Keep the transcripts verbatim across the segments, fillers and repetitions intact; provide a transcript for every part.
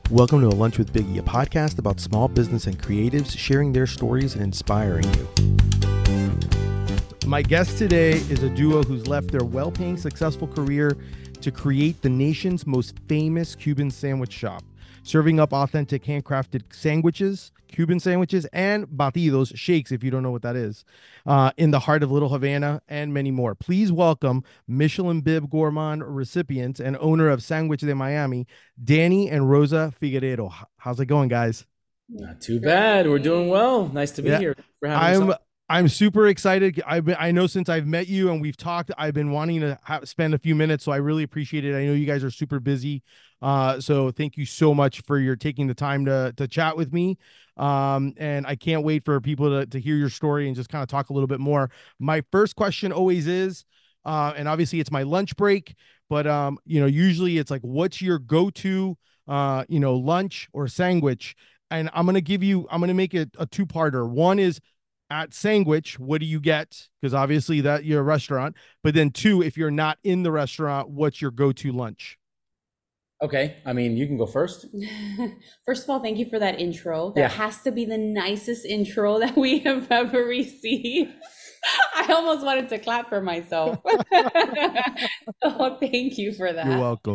Welcome to A Lunch with Biggie, a podcast about small business and creatives sharing their stories and inspiring you. My guest today is a duo who's left their well-paying, successful career to create the nation's most famous Cuban sandwich shop, serving up authentic handcrafted sandwiches, Cuban sandwiches, and batidos, shakes, if you don't know what that is, uh, in the heart of Little Havana, and many more. Please welcome Michelin Bib Gourmand recipients and owner of Sandwich de Miami, Danny and Rosa Figueredo. How's it going, guys? Not too bad. We're doing well. Nice to be Yeah, here. For having I'm us on. I'm super excited. I've been, I know since I've met you and we've talked, I've been wanting to ha- spend a few minutes, so I really appreciate it. I know you guys are super busy, uh, so thank you so much for your taking the time to to chat with me. Um, and I can't wait for people to to hear your story and just kind of talk a little bit more. My first question always is, uh, and obviously it's my lunch break, but um, you know, usually it's like, what's your go-to, uh, you know, lunch or sandwich? And I'm gonna give you, I'm gonna make it a two-parter. One is at Sandwich, what do you get? Because obviously that you're a restaurant. But then two, if you're not in the restaurant, what's your go-to lunch? Okay. I mean, you can go first. First of all, thank you for that intro. That Yeah. has to be the nicest intro that we have ever received. I almost wanted to clap for myself. So thank you for that. You're welcome.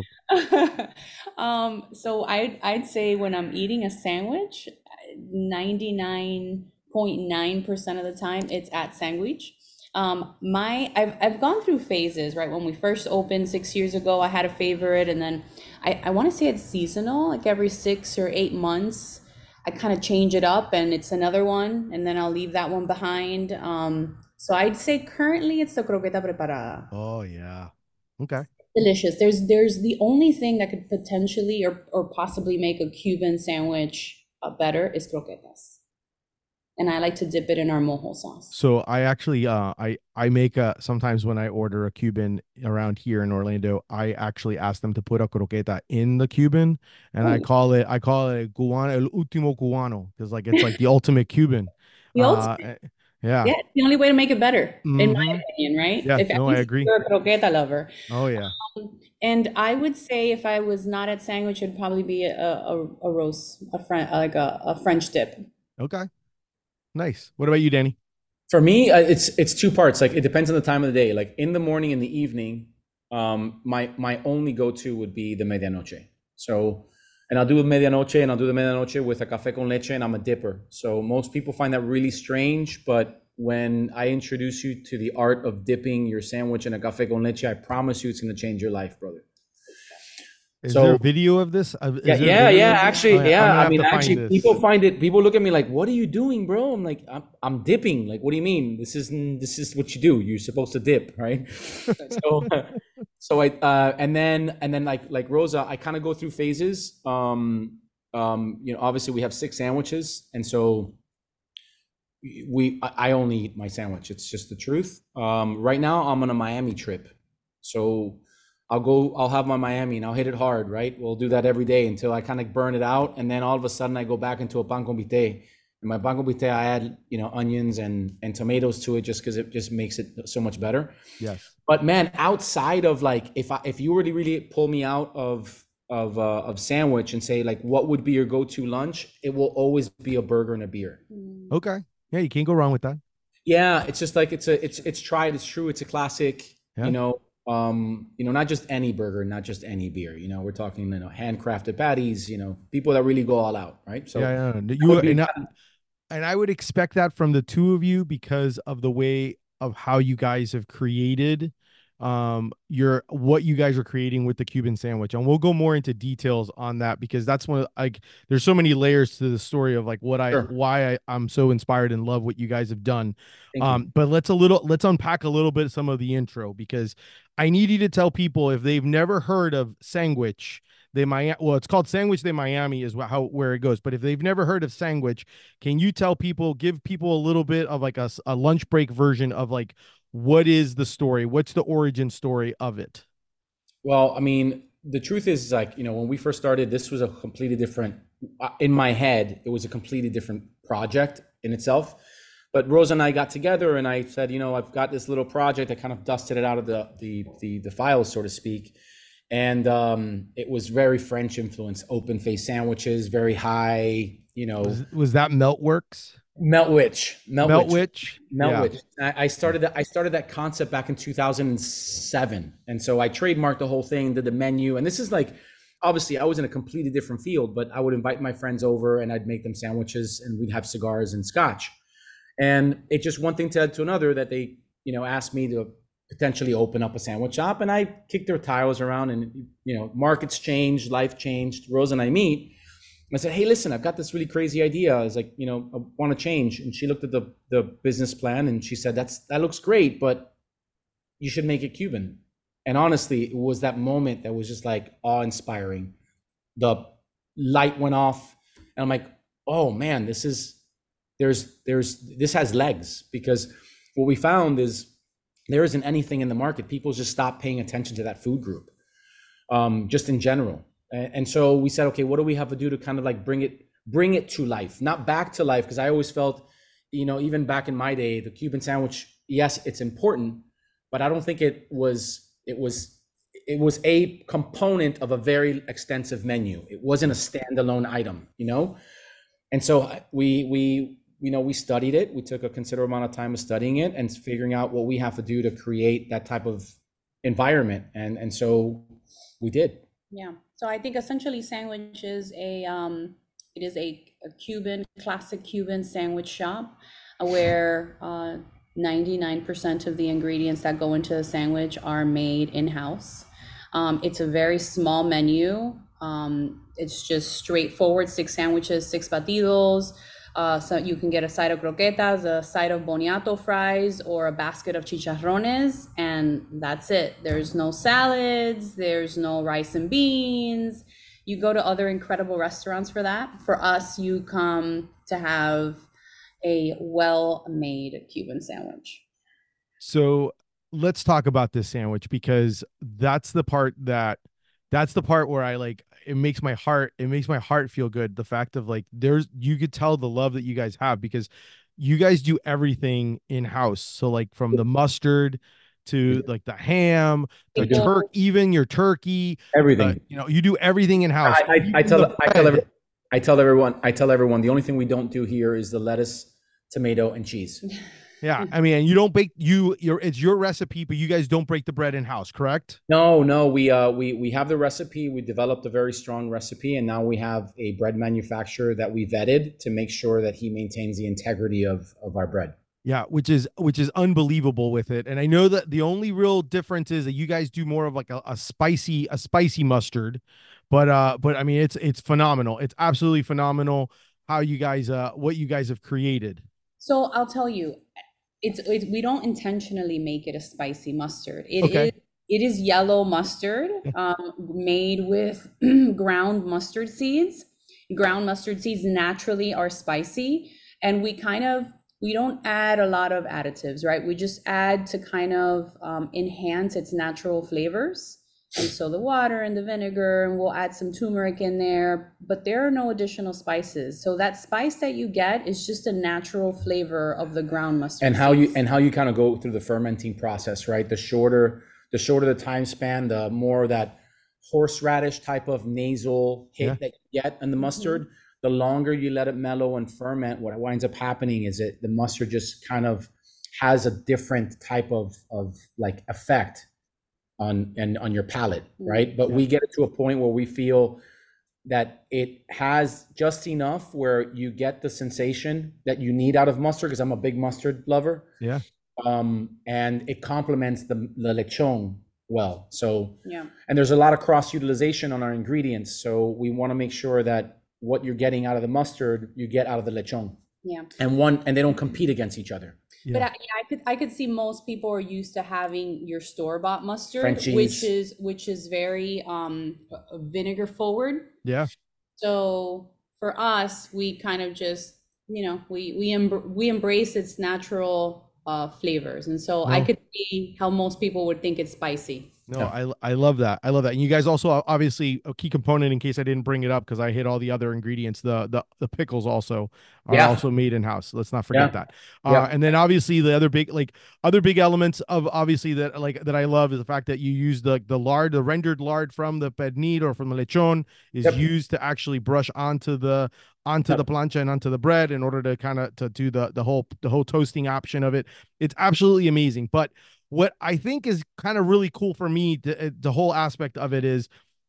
um, so I'd, I'd say when I'm eating a sandwich, ninety-nine point nine percent of the time it's at Sandwich. Um, my I've I've gone through phases, right? When we first opened six years ago, I had a favorite, and then I, I want to say it's seasonal, like every six or eight months, I kind of change it up and it's another one, and then I'll leave that one behind. Um, so I'd say currently it's the croqueta preparada. Oh yeah. Okay. Delicious. There's there's the only thing that could potentially or, or possibly make a Cuban sandwich uh, better is croquetas. And I like to dip it in our mojo sauce. So I actually uh I I make a sometimes when I order a Cuban around here in Orlando, I actually ask them to put a croqueta in the Cuban, and I Oh, call it I call it cubano, el último cubano, because like it's like the ultimate Cuban. the Uh ultimate. eh, yeah. Yeah, it's the only way to make it better, in my Mm-hmm. opinion, right? Yeah, If at no, I least agree. you're a croqueta lover. Oh yeah. And I would say if I was not at Sandwich, it'd probably be a a, a roast, a French like a, a French dip. Okay. Nice. What about you, Danny? For me, uh, it's it's two parts. Like it depends on the time of the day. Like in the morning and the evening, um, my my only go-to would be the medianoche. So, and I'll do the medianoche, and I'll do the medianoche with a café con leche, and I'm a dipper. So most people find that really strange, but when I introduce you to the art of dipping your sandwich in a café con leche, I promise you it's going to change your life, brother. Is So there a video of this? Uh, yeah, Is there a yeah, video yeah. of this? Actually, Oh, yeah. I'm yeah. gonna I have mean, to find actually, this. people find it. People look at me like, "What are you doing, bro?" I'm like, "I'm, I'm dipping." Like, what do you mean? This is this is what you do. You're supposed to dip, right? So, so I uh, and then and then like like Rosa, I kind of go through phases. Um, um, you know, obviously we have six sandwiches, and so we I I only eat my sandwich. It's just the truth. Um, right now I'm on a Miami trip, so I'll go, I'll have my Miami and I'll hit it hard, right? We'll do that every day until I kind of burn it out. And then all of a sudden I go back into a pan con vite. And my pan con vite, I add, you know, onions and, and tomatoes to it just because it just makes it so much better. Yes. But man, outside of like, if I, if you were to really pull me out of, of, uh, of sandwich and say like, what would be your go-to lunch? It will always be a burger and a beer. Okay. Yeah, you can't go wrong with that. Yeah. It's just like, it's a, it's, it's tried. It's true. It's a classic, Yeah. you know. Um, you know, not just any burger, not just any beer. You know, we're talking, you know, handcrafted patties. You know, people that really go all out, right? So Yeah, yeah. that You would be and I, kind of- and I would expect that from the two of you because of the way of how you guys have created um your what you guys are creating with the Cuban sandwich. And we'll go more into details on that because that's one of like there's so many layers to the story of like what I sure. why I, I'm so inspired and love what you guys have done. Thank you. Um, but let's a little let's unpack a little bit some of the intro because I need you to tell people if they've never heard of Sandwich de Miami. Well, it's called Sandwich de Miami is how where it goes. But if they've never heard of Sandwich, can you tell people, give people a little bit of like a, a lunch break version of like what is the story? What's the origin story of it? Well, I mean, the truth is like, you know, when we first started, this was a completely different, uh, in my head, it was a completely different project in itself. But Rosa and I got together and I said, you know, I've got this little project. I kind of dusted it out of the, the, the, the files, so to speak. And um, it was very French influence, open face sandwiches, very high, you know. Was, was that Meltworks? Meltwich, Meltwich, Meltwich, Meltwich. yeah. I, I started that. I started that concept back in two thousand seven, and so I trademarked the whole thing, did the menu, and this is like, obviously, I was in a completely different field, but I would invite my friends over, and I'd make them sandwiches, and we'd have cigars and scotch, and it just one thing led to another that they, you know, asked me to potentially open up a sandwich shop, and I kicked their tires around, and you know, markets changed, life changed. Rose and I meet. I said, hey, listen, I've got this really crazy idea. I was like, you know, I want to change. And she looked at the, the business plan and she said, that's, that looks great, but you should make it Cuban. And honestly, it was that moment that was just like awe inspiring. The light went off and I'm like, oh man, this is, there's, there's, this has legs, because what we found is there isn't anything in the market. People just stopped paying attention to that food group, um, just in general. And so we said, okay, what do we have to do to kind of like bring it, bring it to life, not back to life? Because I always felt, you know, even back in my day, the Cuban sandwich, yes, it's important, but I don't think it was, it was, it was a component of a very extensive menu. It wasn't a standalone item, you know? And so we, we, you know, we studied it. We took a considerable amount of time of studying it and figuring out what we have to do to create that type of environment. And, and so we did. Yeah. So I think essentially sandwich is a, um, it is a, a Cuban, classic Cuban sandwich shop where uh, ninety-nine percent of the ingredients that go into a sandwich are made in-house. Um, it's a very small menu. Um, it's just straightforward, six sandwiches, six batidos. Uh, so you can get a side of croquetas, a side of boniato fries, or a basket of chicharrones, and that's it. There's no salads, there's no rice and beans. You go to other incredible restaurants for that. For us, you come to have a well-made Cuban sandwich. So let's talk about this sandwich, because that's the part that, that's the part where I like, it makes my heart, it makes my heart feel good. The fact of like, there's, you could tell the love that you guys have, because you guys do everything in house. So like from the mustard to like the ham, the turkey, even your turkey, everything, uh, you know, you do everything in house. I, I, I tell, I tell, every, I tell everyone, I tell everyone, the only thing we don't do here is the lettuce, tomato, and cheese. Yeah, I mean, and you don't bake, you your it's your recipe, but you guys don't break the bread in house, correct? No, no, we uh we we have the recipe. We developed a very strong recipe, and now we have a bread manufacturer that we vetted to make sure that he maintains the integrity of of our bread. Yeah, which is which is unbelievable with it. And I know that the only real difference is that you guys do more of like a, a spicy a spicy mustard, but uh but I mean it's it's phenomenal. It's absolutely phenomenal how you guys uh what you guys have created. So I'll tell you, it's it, we don't intentionally make it a spicy mustard. It Okay. is it is yellow mustard, um, made with ground mustard seeds. Ground mustard seeds naturally are spicy, and we kind of we don't add a lot of additives, right? We just add to kind of um, enhance its natural flavors. And so the water and the vinegar, and we'll add some turmeric in there, but there are no additional spices. So that spice that you get is just a natural flavor of the ground mustard. And how seeds. you and how you kind of go through the fermenting process, right? The shorter, the shorter the time span, the more that horseradish type of nasal hit Yeah. that you get in the mustard. Mm-hmm. The longer you let it mellow and ferment, what winds up happening is that the mustard just kind of has a different type of of like effect on and on your palate, right? But Yeah. we get it to a point where we feel that it has just enough where you get the sensation that you need out of mustard, because I'm a big mustard lover. Yeah. Um, and it complements the, the lechon well. So, yeah. And there's a lot of cross utilization on our ingredients. So we want to make sure that what you're getting out of the mustard, you get out of the lechon. Yeah. And one, and they don't compete against each other. Yeah. But I, yeah, I could I could see most people are used to having your store-bought mustard, Frenchies. which is which is very um vinegar forward. Yeah. So for us, we kind of just, you know, we we em- we embrace its natural uh flavors, and so Well, I could see how most people would think it's spicy. No, Yeah. I I love that. I love that. And you guys also obviously a key component in case I didn't bring it up because I hit all the other ingredients. The the the pickles also are Yeah. also made in house. Let's not forget Yeah. that. Uh, Yep. and then obviously the other big like other big elements of obviously that like that I love is the fact that you use the the lard, the rendered lard from the pernil or from the lechon is Yep. used to actually brush onto the onto the Yep. plancha and onto the bread in order to kind of to do the the whole the whole toasting option of it. It's absolutely amazing. But what I think is kind of really cool for me, the, the whole aspect of it is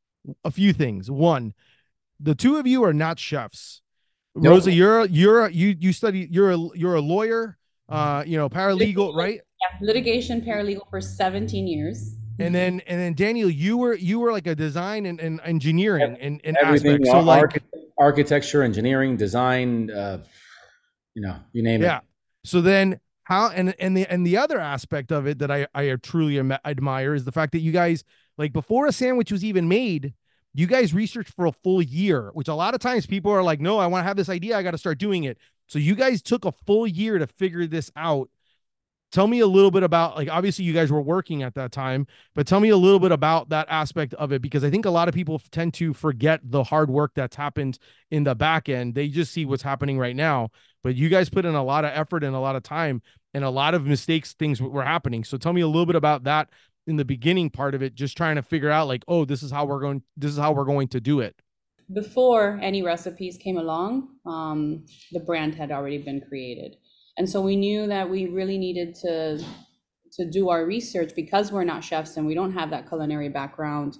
a few things. One, the two of you are not chefs. Nope. Rosa, you're you're you you study you're a you're a lawyer, uh, you know, paralegal, Litigation, right? yeah, litigation paralegal for seventeen years. And then and then Daniel, you were you were like a design and, and engineering Yep. and, and Everything, aspect. So arch- like architecture, engineering, design, uh, you know, you name it. yeah. So then how and and the and the other aspect of it that I I truly am, admire is the fact that you guys like before a sandwich was even made, you guys researched for a full year, which a lot of times people are like, no, I want to have this idea, I got to start doing it. So you guys took a full year to figure this out. Tell me a little bit about like obviously you guys were working at that time, but tell me a little bit about that aspect of it because I think a lot of people tend to forget the hard work that's happened in the back end. They just see what's happening right now, but you guys put in a lot of effort and a lot of time and a lot of mistakes things were happening. So tell me a little bit about that in the beginning part of it, just trying to figure out like, oh, this is how we're going this is how we're going to do it. Before any recipes came along, um, the brand had already been created. And so we knew that we really needed to to do our research because we're not chefs and we don't have that culinary background.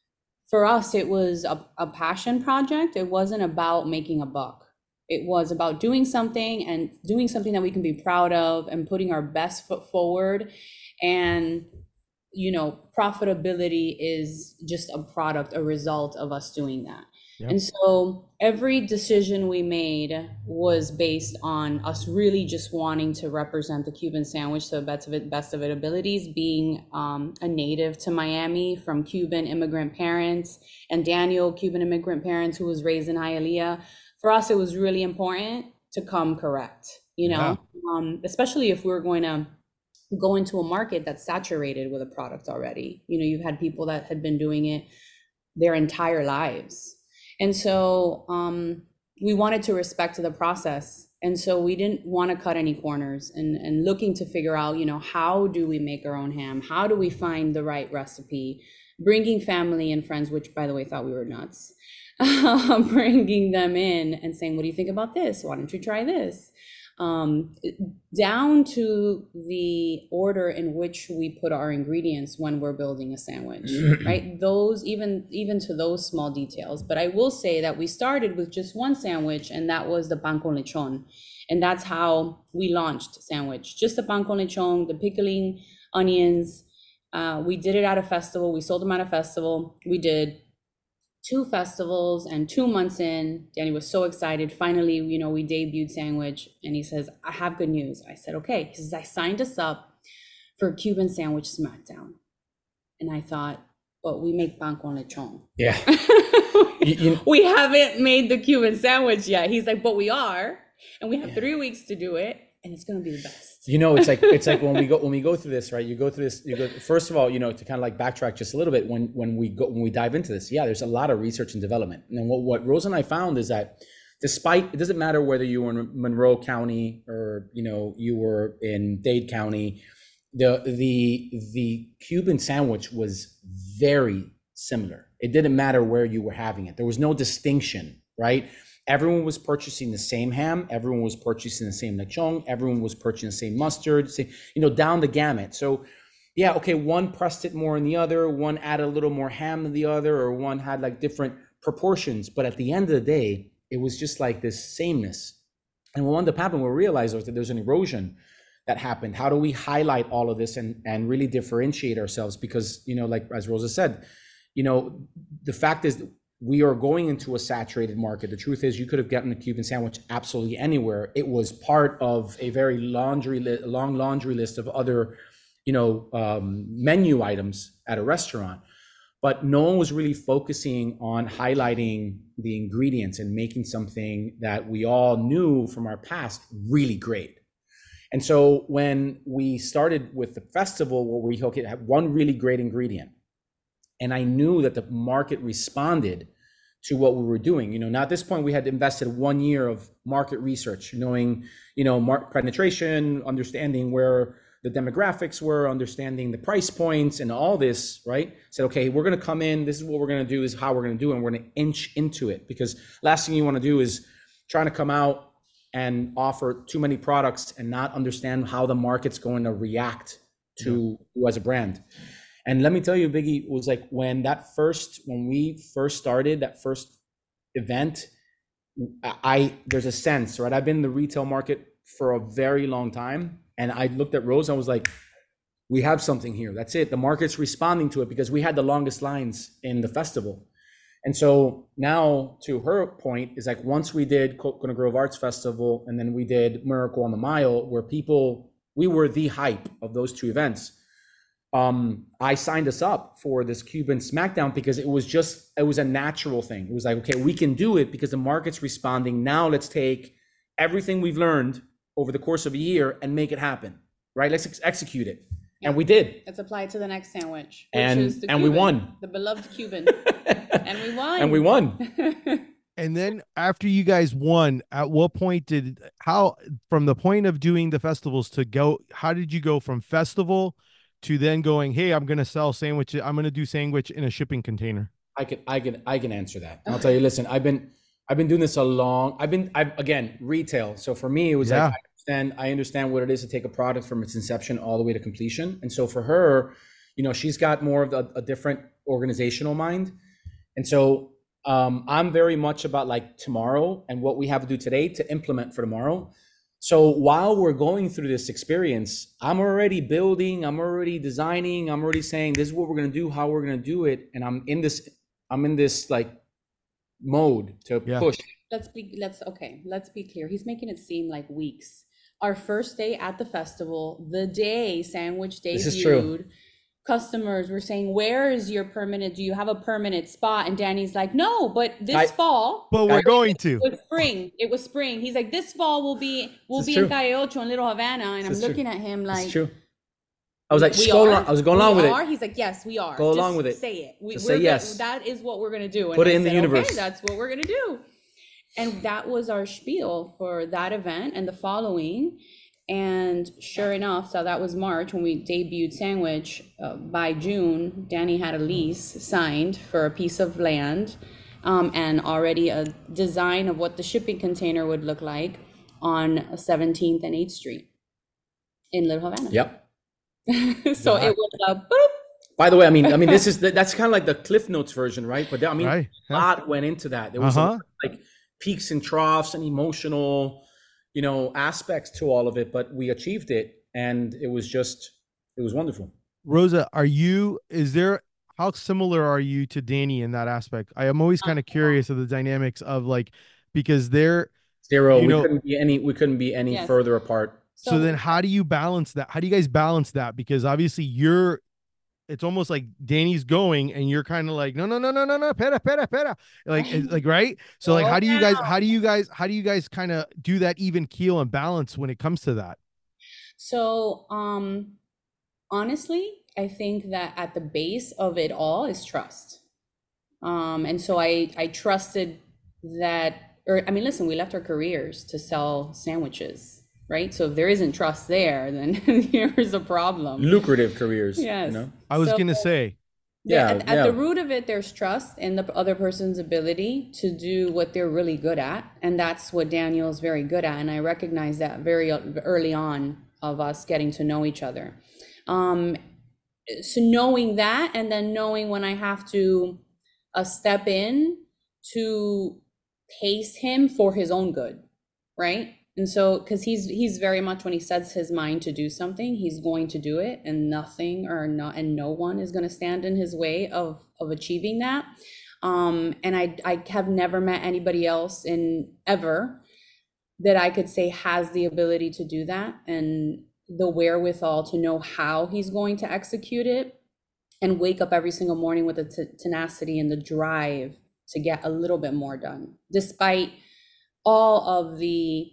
For us, it was a, a passion project. It wasn't about making a buck. It was about doing something and doing something that we can be proud of and putting our best foot forward. And, you know, profitability is just a product, a result of us doing that. Yep. And so every decision we made was based on us really just wanting to represent the Cuban sandwich to the best of it, best of its abilities, being um, a native to Miami from Cuban immigrant parents, and Daniel, Cuban immigrant parents who was raised in Hialeah. For us, it was really important to come correct, you know, yeah. um, especially if we we're going to go into a market that's saturated with a product already. You know, you've had people that had been doing it their entire lives. And so um, we wanted to respect the process. And so we didn't want to cut any corners and, and looking to figure out, you know, how do we make our own ham? How do we find the right recipe? Bringing family and friends, which by the way, thought we were nuts, bringing them in and saying, what do you think about this? Why don't you try this? Um, down to the order in which we put our ingredients when we're building a sandwich, right? Those, even, even to those small details. But I will say that we started with just one sandwich, and that was the pan con lechon. And that's how we launched sandwich, just the pan con lechon, the pickling onions. Uh, we did it at a festival. We sold them at a festival. We did two festivals, and two months in, Danny was so excited. Finally, you know, we debuted sandwich, and he says, I have good news. I said, okay. He says, I signed us up for Cuban Sandwich Smackdown. And I thought, but we make pan con lechon. Yeah. you, you, we haven't made the Cuban sandwich yet. He's like, but we are, and we have yeah. three weeks to do it, and it's going to be the best. You know, it's like, it's like when we go, when we go through this, right, you go through this, you go, first of all, you know, to kind of like backtrack just a little bit, when, when we go, when we dive into this, yeah, there's a lot of research and development. And what, what Rose and I found is that despite, it doesn't matter whether you were in Monroe County or, you know, you were in Dade County, the, the, the Cuban sandwich was very similar. It didn't matter where you were having it. There was no distinction, right? Everyone was purchasing the same ham. Everyone was purchasing the same lechon. Everyone was purchasing the same mustard, same, you know, down the gamut. So yeah, okay, one pressed it more than the other. One added a little more ham than the other, or one had like different proportions. But at the end of the day, it was just like this sameness. And what wound up happening, we realized was that there's an erosion that happened. How do we highlight all of this and, and really differentiate ourselves? Because, you know, like as Rosa said, you know, the fact is, we are going into a saturated market. The truth is, you could have gotten a Cuban sandwich absolutely anywhere. It was part of a very laundry li- long laundry list of other, you know, um, menu items at a restaurant. But no one was really focusing on highlighting the ingredients and making something that we all knew from our past really great. And so when we started with the festival, where we okay, have one really great ingredient, And I knew that the market responded to what we were doing. You know, now at this point we had invested one year of market research, knowing, you know, market penetration, understanding where the demographics were, understanding the price points and all this, right? Said, okay, we're going to come in. This is what we're going to do, is how we're going to do it. And we're going to inch into it, because last thing you want to do is trying to come out and offer too many products and not understand how the market's going to react to you as a brand. And let me tell you, Biggie, it was like when that first, when we first started that first event, I, there's a sense, right? I've been in the retail market for a very long time. And I looked at Rose and I was like, we have something here. That's it. The market's responding to it, because we had the longest lines in the festival. And so now, to her point, is like, once we did Coconut Grove Arts Festival, and then we did Miracle on the Mile, where people, we were the hype of those two events. Um, I signed us up for this Cuban Smackdown because it was just, it was a natural thing. It was like, okay, we can do it because the market's responding. Now let's take everything we've learned over the course of a year and make it happen, right? Let's ex- execute it. Yeah. And we did. Let's apply it to the next sandwich. And, which is the and Cuban, we won. The beloved Cuban. And we won. And we won. And then after you guys won, at what point did, how, from the point of doing the festivals to go, how did you go from festival to then going, hey, I'm going to sell sandwiches, I'm going to do sandwich in a shipping container? I can, I can, I can answer that. I'll tell you, listen, I've been, I've been doing this a long, I've been, I've, again, retail. So for me, it was Yeah. like, I understand, I understand what it is to take a product from its inception all the way to completion. And so for her, you know, she's got more of a, a different organizational mind. And so um, I'm very much about like tomorrow and what we have to do today to implement for tomorrow. So while we're going through this experience, I'm already building, I'm already designing, I'm already saying, this is what we're going to do, how we're going to do it. And I'm in this, I'm in this like mode to Yeah. push. Let's be, let's, okay, let's be clear. He's making it seem like weeks. Our first day at the festival, the day Sandwich This is true. debuted, customers were saying, where is your permanent, do you have a permanent spot? And Danny's like, no, but this I- fall, But we're I- going to. it was spring, it was spring. He's like, this fall will be, we'll This be is in true. Calle Ocho in Little Havana. And This I'm is true. looking at him It's like, true. I was like, just we go are? along. I was going we along with are? it. He's like, yes, we are. Go Just along with it. Say it. We, Just we're say go- yes. That is what we're going to do. And Put it I in the said, universe. Okay, that's what we're going to do. And that was our spiel for that event and the following. And sure enough, so that was March when we debuted Sandwich. Uh, by June, Danny had a lease signed for a piece of land um, and already a design of what the shipping container would look like on seventeenth and eighth Street in Little Havana. Yep. So it was a boop. By the way, I mean, I mean, this is, that's kind of like the Cliff Notes version, right? But I mean, Right. a lot went into that. There was a Uh-huh. lot of, like peaks and troughs and emotional, you know, aspects to all of it, but we achieved it, and it was just, it was wonderful. Rosa, are you, is there, how similar are you to Danny in that aspect? I am always kind of curious of the dynamics of like, because they're, Zero. You We know- couldn't be any. We couldn't be any Yes. further apart. so then how do you balance that? How do you guys balance that? Because obviously you're, it's almost like Danny's going and you're kind of like, no, no, no, no, no, no, pera, pera, pera. Like, it's like, right. So like, how do you guys, how do you guys, how do you guys kind of do that even keel and balance when it comes to that? So, um, honestly, I think that at the base of it all is trust. Um, and so I, I trusted that, or I mean, listen, we left our careers to sell sandwiches, right? So if there isn't trust there, then here's a problem. Lucrative careers. Yes. You know? I was So- going to say, Yeah, Yeah, at, at yeah. the root of it, there's trust in the other person's ability to do what they're really good at. And that's what Daniel's very good at. And I recognize that very early on of us getting to know each other. Um, so knowing that, and then knowing when I have to uh, step in to pace him for his own good, right? And so, because he's he's very much, when he sets his mind to do something, he's going to do it, and nothing or not and no one is going to stand in his way of of achieving that. Um, and I I have never met anybody else in ever that I could say has the ability to do that and the wherewithal to know how he's going to execute it, and wake up every single morning with the t- tenacity and the drive to get a little bit more done, despite all of the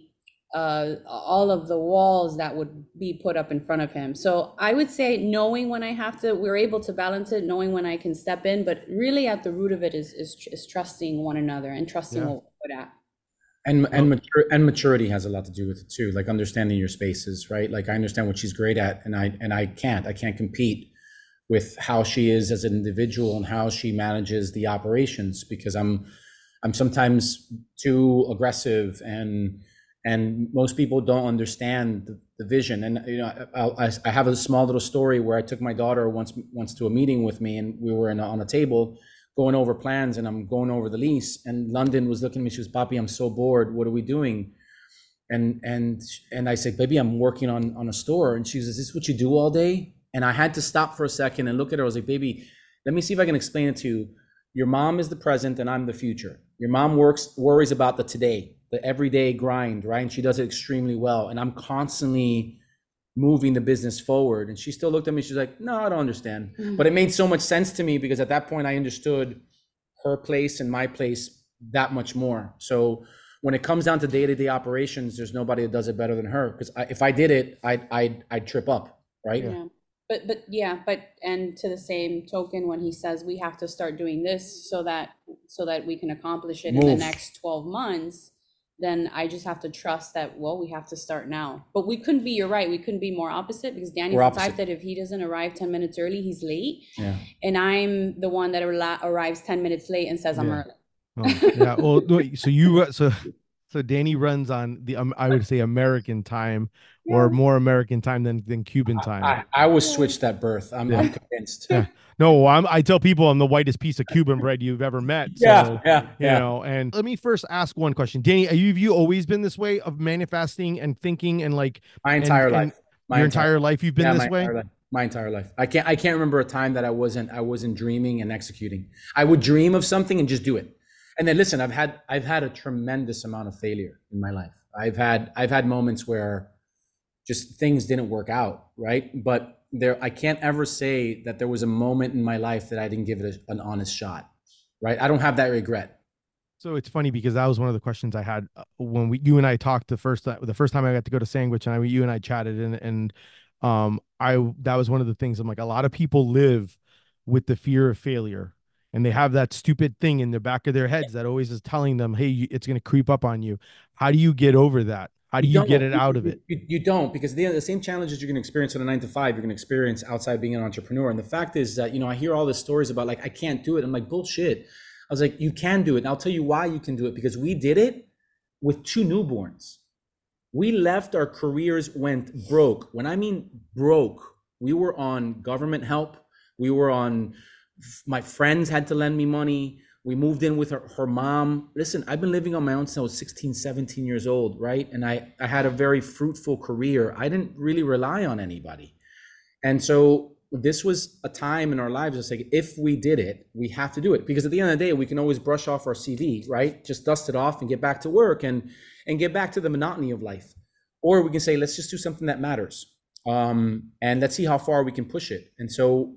uh, all of the walls that would be put up in front of him. So I would say knowing when I have to, we're able to balance it, knowing when I can step in, but really at the root of it is is, is trusting one another and trusting Yeah. what we're good at. And and No. mature and maturity has a lot to do with it too, like understanding your spaces, right? Like I understand what she's great at, and I and I can't. I can't compete with how she is as an individual and how she manages the operations because I'm I'm sometimes too aggressive and and most people don't understand the, the vision. And you know, I, I, I have a small little story where I took my daughter once once to a meeting with me, and we were in a, on a table going over plans, and I'm going over the lease. And London was looking at me. She was, "Papi, I'm so bored. What are we doing?" And and and I said, "Baby, I'm working on on a store." And she says, "Is this what you do all day?" And I had to stop for a second and look at her. I was like, "Baby, let me see if I can explain it to you. Your mom is the present and I'm the future. Your mom works, worries about the today, the everyday grind, right? And she does it extremely well. And I'm constantly moving the business forward." And she still looked at me. She's like, "No, I don't understand." Mm-hmm. But it made so much sense to me because at that point I understood her place and my place that much more. So when it comes down to day-to-day operations, there's nobody that does it better than her. Because if I did it, I'd, I'd, I'd trip up, right? Yeah. But, but yeah, but, and to the same token, when he says we have to start doing this so that, so that we can accomplish it Move. in the next twelve months, then I just have to trust that, well, we have to start now. But we couldn't be, you're right, we couldn't be more opposite because Danny's the type that if he doesn't arrive ten minutes early, he's late. Yeah. And I'm the one that arrives ten minutes late and says I'm yeah. early. Oh, yeah. Well, so you, so, so Danny runs on the, um, I would say American time. Yeah. Or more American time than, than Cuban time. I, I, I was switched at birth. I'm, yeah. I'm convinced. Yeah. No, I'm, I tell people I'm the whitest piece of Cuban bread you've ever met. So, yeah, yeah, you yeah. know, and let me first ask one question. Danny, have you, have you always been this way of manifesting and thinking and like my entire and, life? And my your entire, entire life you've been yeah, this my way? Entire life, my entire life. I can't I can't remember a time that I wasn't I wasn't dreaming and executing. I would dream of something and just do it. And then listen, I've had I've had a tremendous amount of failure in my life. I've had I've had moments where just things didn't work out, right? But there, I can't ever say that there was a moment in my life that I didn't give it a, an honest shot, right? I don't have that regret. So it's funny because that was one of the questions I had when we, you and I talked the first, the first time I got to go to Sandwich, and I, you and I chatted, and and um, I that was one of the things. I'm like, a lot of people live with the fear of failure, and they have that stupid thing in the back of their heads that always is telling them, "Hey, it's going to creep up on you." How do you get over that? How do you, you get it out of it? You, you don't, because the, the same challenges you're going to experience on a nine to five, you're going to experience outside being an entrepreneur. And the fact is that, you know, I hear all these stories about like, I can't do it. I'm like, bullshit. I was like, you can do it. And I'll tell you why you can do it, because we did it with two newborns. We left our careers, went broke. When I mean broke, we were on government help. We were on, my friends had to lend me money. We moved in with her, her mom. Listen, I've been living on my own since I was sixteen, seventeen years old, right? And I, I had a very fruitful career. I didn't really rely on anybody. And so this was a time in our lives that's like, if we did it, we have to do it. Because at the end of the day, we can always brush off our C V, right? Just dust it off and get back to work and, and get back to the monotony of life. Or we can say, let's just do something that matters. Um, and let's see how far we can push it. And so,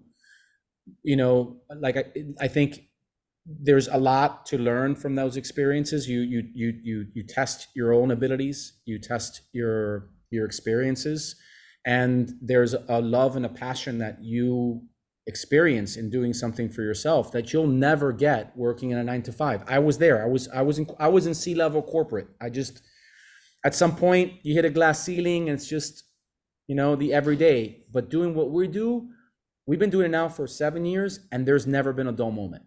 you know, like I, I think, there's a lot to learn from those experiences. You you you you you test your own abilities, you test your your experiences, and there's a love and a passion that you experience in doing something for yourself that you'll never get working in a nine to five. I was there. I was I was in I was in C-level corporate. I just, at some point you hit a glass ceiling and it's just, you know, the everyday. But doing what we do, we've been doing it now for seven years and there's never been a dull moment.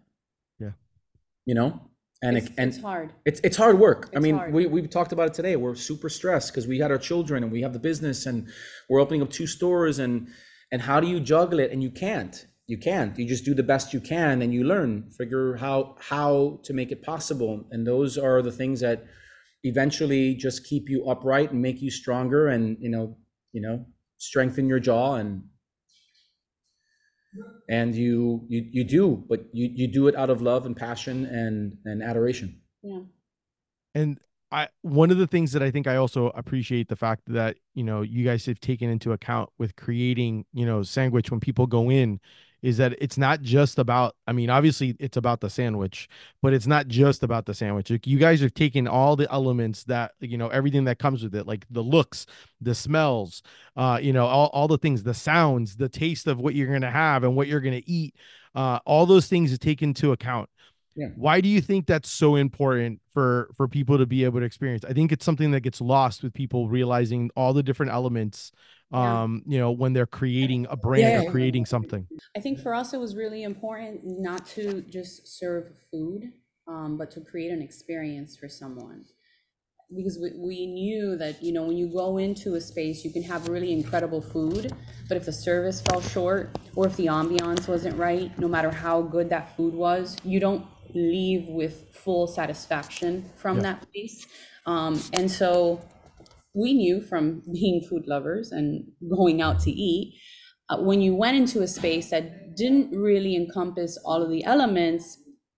You know, and it's, it, and it's hard. It's it's hard work. It's I mean, hard. we we talked about it today. We're super stressed because we had our children and we have the business and we're opening up two stores and and how do you juggle it? And you can't. You can't. You just do the best you can and you learn, figure how how to make it possible. And those are the things that eventually just keep you upright and make you stronger and you know you know strengthen your jaw and. And you, you, you do, but you, you do it out of love and passion and, and adoration. Yeah. And I, one of the things that I think I also appreciate the fact that, you know, you guys have taken into account with creating, you know, Sandwich when people go in is that it's not just about, I mean, obviously it's about the sandwich, but it's not just about the sandwich. Like, you guys are taking all the elements that, you know, everything that comes with it, like the looks, the smells, uh, you know, all, all the things, the sounds, the taste of what you're going to have and what you're going to eat. Uh, all those things is taken into account. Yeah. Why do you think that's so important for for people to be able to experience? I think it's something that gets lost with people realizing all the different elements, Yeah. um, you know, when they're creating a brand Yeah. or creating something. I think for us, it was really important not to just serve food, um, but to create an experience for someone. Because we, we knew that, you know, when you go into a space, you can have really incredible food, but if the service fell short or if the ambiance wasn't right, no matter how good that food was, you don't leave with full satisfaction from Yeah. that place. Um, and so we knew from being food lovers and going out to eat, uh, when you went into a space that didn't really encompass all of the elements,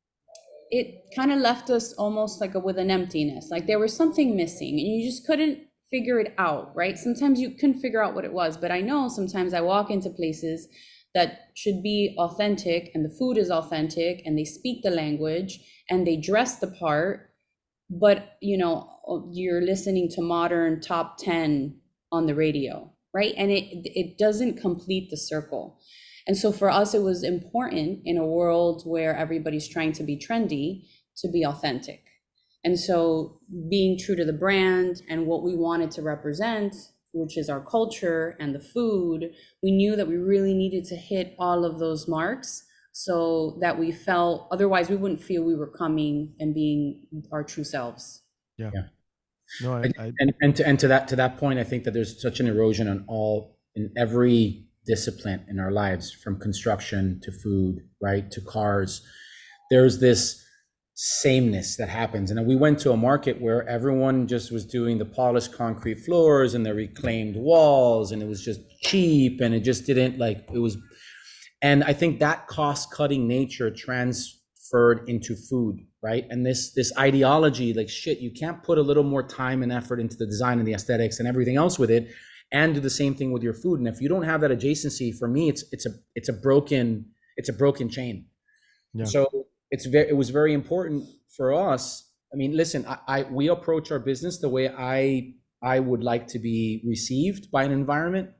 it kind of left us almost like a, with an emptiness, like there was something missing and you just couldn't figure it out, right? Sometimes you couldn't figure out what it was, but I know sometimes I walk into places that should be authentic and the food is authentic and they speak the language and they dress the part, but you know, you're listening to modern top ten on the radio, right? And it it doesn't complete the circle. And so for us, it was important in a world where everybody's trying to be trendy to be authentic. And so being true to the brand and what we wanted to represent, which is our culture and the food, we knew that we really needed to hit all of those marks so that we felt, otherwise we wouldn't feel we were coming and being our true selves. Yeah. Yeah. No, I, I, And and to and to that to that point, I think that there's such an erosion on all in every discipline in our lives, from construction to food, right, to cars. There's this sameness that happens. And we went to a market where everyone just was doing the polished concrete floors and the reclaimed walls, and it was just cheap, and it just didn't like it was. And I think that cost-cutting nature transferred into food, right? And this this ideology, like, shit, you can't put a little more time and effort into the design and the aesthetics and everything else with it, and do the same thing with your food. And if you don't have that adjacency, for me, it's it's a it's a broken it's a broken chain. Yeah. So it's very it was very important for us. I mean, listen, I, I we approach our business the way I I would like to be received by an environment.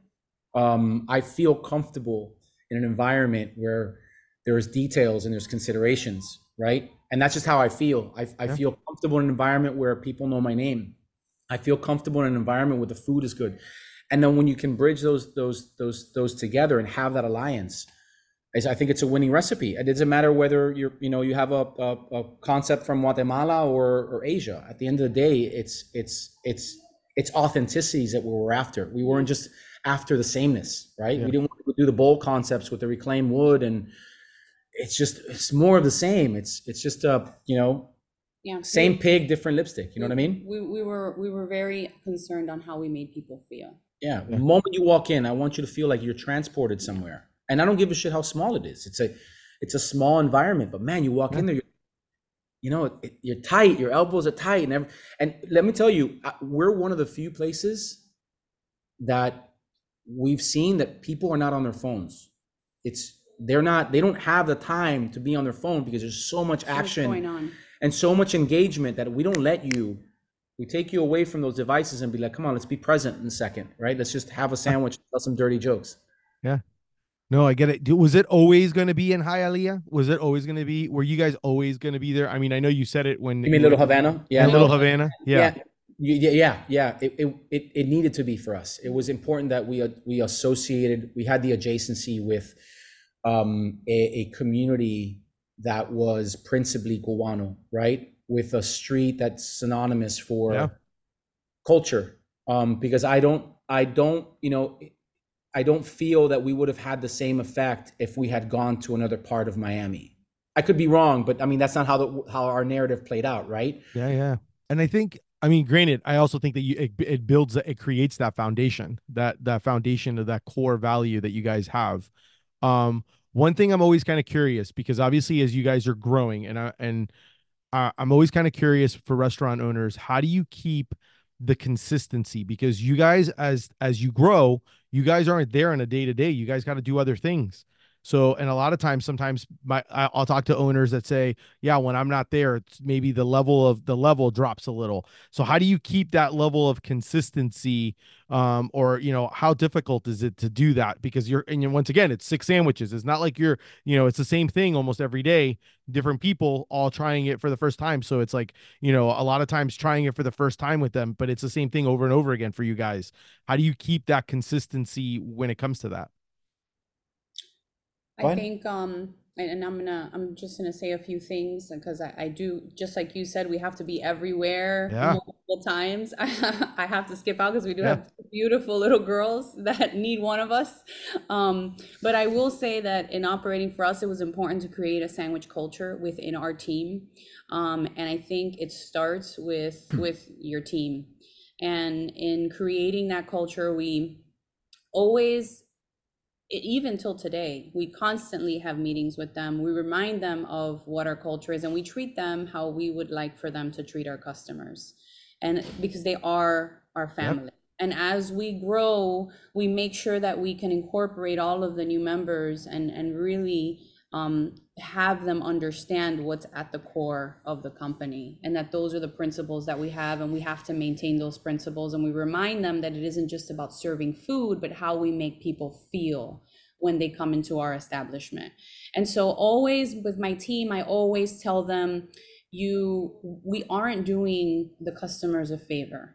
Um, I feel comfortable in an environment where there's details and there's considerations, right? And that's just how I feel. I, I Yeah. feel comfortable in an environment where people know my name. I feel comfortable in an environment where the food is good. And then when you can bridge those those those those together and have that alliance, is I think it's a winning recipe. It doesn't matter whether you're you know you have a, a, a concept from Guatemala or or Asia. At the end of the day, it's it's it's it's authenticities that we were after. We weren't just after the sameness, right? Yeah. We didn't want to do the bowl concepts with the reclaimed wood, and it's just it's more of the same. It's it's just a you know Yeah. same pig, different lipstick. You know what I mean? We, we were we were very concerned on how we made people feel. Yeah. Yeah. The moment you walk in, I want you to feel like you're transported somewhere. And I don't give a shit how small it is. It's a it's a small environment, but man, you walk Yeah. in there, you're, you know, it, you're tight. Your elbows are tight, and every, and let me tell you, I- we're one of the few places that we've seen that people are not on their phones. It's they're not they don't have the time to be on their phone because there's so much So much action going on. and so much engagement that we don't let you. We take you away from those devices and be like, come on, let's be present in a second, right? Let's just have a sandwich, tell some dirty jokes. No, I get it. Do- Was it always going to be in Hialeah? Was it always going to be? Were you guys always going to be there? I mean, I know you said it when You mean you Little were- Havana? Yeah, Little Havana. Yeah. Yeah. Yeah, yeah, yeah. It, it it it needed to be for us. It was important that we uh, we associated. We had the adjacency with um, a, a community that was principally Cubano, right? With a street that's synonymous for Yeah. culture. Um, because I don't, I don't, you know, I don't feel that we would have had the same effect if we had gone to another part of Miami. I could be wrong, but I mean that's not how the how our narrative played out, right? Yeah, yeah. And I think, I mean, granted, I also think that you it, it builds, it creates that foundation, that that foundation of that core value that you guys have. Um, one thing I'm always kind of curious, because obviously as you guys are growing, and I and I, I'm always kind of curious for restaurant owners, how do you keep the consistency? Because you guys, as as you grow, you guys aren't there on a day to day. You guys got to do other things. So, and a lot of times, sometimes my I- I'll talk to owners that say, yeah, when I'm not there, it's maybe the level of the level drops a little. So how do you keep that level of consistency? Um, or, you know, how difficult is it to do that? Because you're, and you, once again, it's six sandwiches. It's not like you're, you know, it's the same thing almost every day, different people all trying it for the first time. So it's like, you know, a lot of times trying it for the first time with them, but it's the same thing over and over again for you guys. How do you keep that consistency when it comes to that? I Fine. think, um, and, and I'm gonna, I'm just gonna say a few things because I, I do, just like you said, we have to be everywhere Yeah. multiple times. I, I have to skip out because we do Yeah. have beautiful little girls that need one of us. Um, but I will say that in operating for us, it was important to create a sandwich culture within our team. Um, and I think it starts with, with your team. And in creating that culture, we always, it, even till today, we constantly have meetings with them. We remind them of what our culture is, and we treat them how we would like for them to treat our customers. And because they are our family. Yep. And as we grow, we make sure that we can incorporate all of the new members and, and really um, have them understand what's at the core of the company, and that those are the principles that we have, and we have to maintain those principles. And we remind them that it isn't just about serving food, but how we make people feel when they come into our establishment. And so always with my team, I always tell them, you, we aren't doing the customers a favor.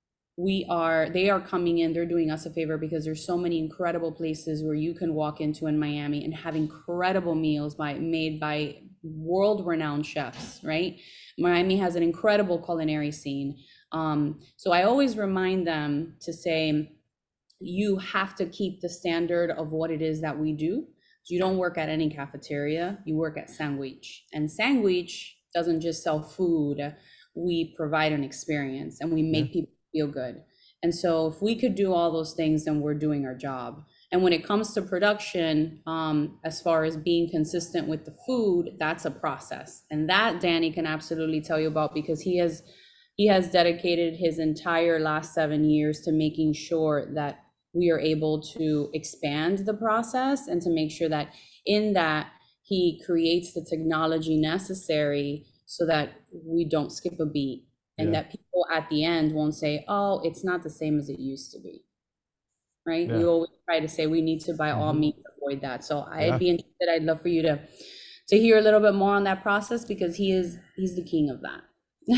We are, they are coming in, they're doing us a favor, because there's so many incredible places where you can walk into in Miami and have incredible meals by made by world-renowned chefs, right? Miami has an incredible culinary scene. Um, so I always remind them to say, you have to keep the standard of what it is that we do. So you don't work at any cafeteria, you work at Sandwich. And Sandwich doesn't just sell food, we provide an experience and we make yeah. people feel good. And so if we could do all those things, then we're doing our job. And when it comes to production, um, as far as being consistent with the food, that's a process. And that Danny can absolutely tell you about, because he has he has dedicated his entire last seven years to making sure that we are able to expand the process, and to make sure that in that he creates the technology necessary so that we don't skip a beat. And yeah. that people at the end won't say, oh, it's not the same as it used to be, right? Yeah. We always try to say we need to, by mm-hmm. all means, avoid that. So I'd yeah. be interested, I'd love for you to to hear a little bit more on that process, because he is, he's the king of that.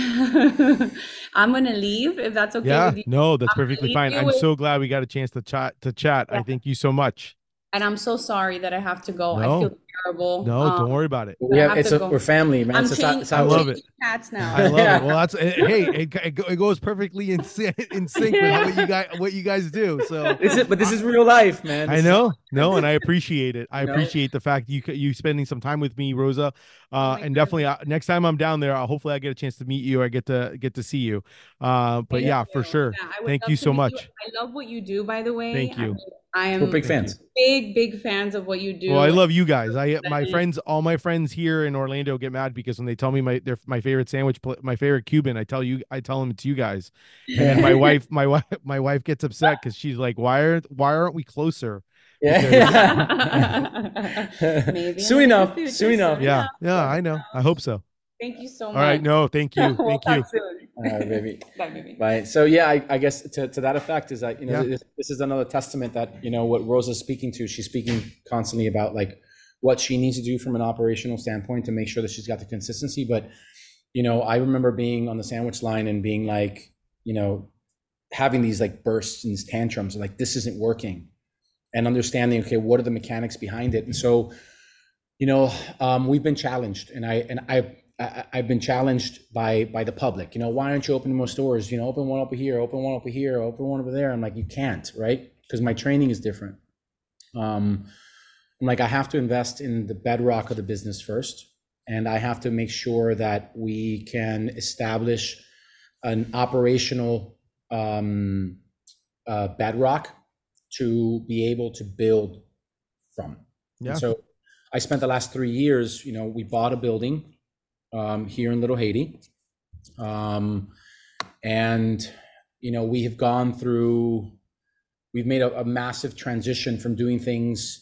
I'm gonna leave, if that's okay yeah, with you. No, that's I'm perfectly fine. I'm with... so glad we got a chance to chat to chat. Yeah. I thank you so much. And I'm so sorry that I have to go. No. I feel terrible. No, um, don't worry about it. We have, it's a, we're family, man. I'm it's change, a, I love it. Cats now. I love yeah. it. Well, that's hey, it, it goes perfectly in, in sync yeah. with what you guys what you guys do. So, this is, but this is real life, man. This I know, no, and I appreciate it. I no. appreciate the fact you you spending some time with me, Rosa. Uh, oh and definitely uh, next time I'm down there, I'll, hopefully I get a chance to meet you. I get to get to see you. Uh, but Thank yeah, you. for sure. Yeah, Thank you so much. You. I love what you do, by the way. Thank you. I mean, I am We're big fans. Big, big fans of what you do. Well, I love you guys. I my friends, all my friends here in Orlando get mad because when they tell me my their my favorite sandwich, my favorite Cuban, I tell you, I tell them it's you guys. And then my wife, my wife, my wife gets upset because she's like, why are why aren't we closer? Yeah. Maybe soon enough. Soon enough. Yeah. Yeah. I know. I hope so. Thank you so much. All right. No, thank you. We'll thank you. All right, baby. Bye, baby. Bye. So yeah, I, I guess to, to that effect is that, you know, Yeah. this, this is another testament that, you know, what Rosa's speaking to, she's speaking constantly about like what she needs to do from an operational standpoint to make sure that she's got the consistency. But, you know, I remember being on the sandwich line and being like, you know, having these like bursts and these tantrums, like this isn't working, and understanding, okay, what are the mechanics behind it? And so, you know, um, we've been challenged, and I, and I, I, I've been challenged by by the public. You know, why aren't you opening more stores? You know, open one over here, open one over here, open one over there. I'm like, you can't, right? Because my training is different. Um, I'm like, I have to invest in the bedrock of the business first, and I have to make sure that we can establish an operational um, uh, bedrock to be able to build from. Yeah. And so I spent the last three years, you know, we bought a building um, here in Little Haiti. Um, and, you know, we have gone through, we've made a, a massive transition from doing things